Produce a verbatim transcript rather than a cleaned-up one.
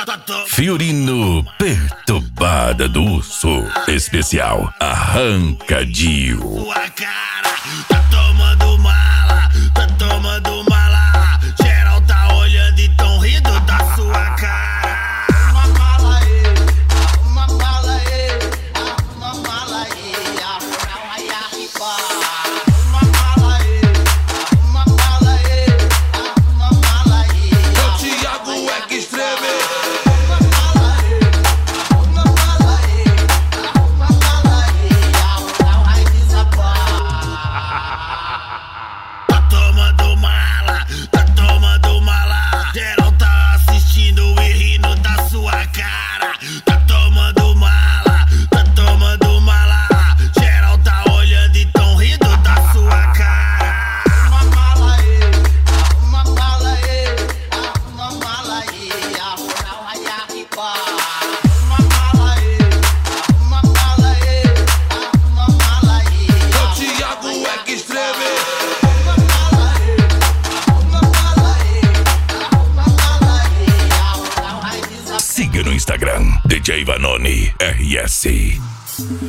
Fiorino perturbada do urso. Especial Arranca-Dio. Sua cara tá tomando mala, tá tomando mala. Geral tá olhando e tão rindo da sua cara. Uma mala aí, uma mala aí, uma mala aí, uma mala aí, uma mala aí, uma mala aí. O Thiago é que estreme. Siga no Instagram, D J Vanoni R S.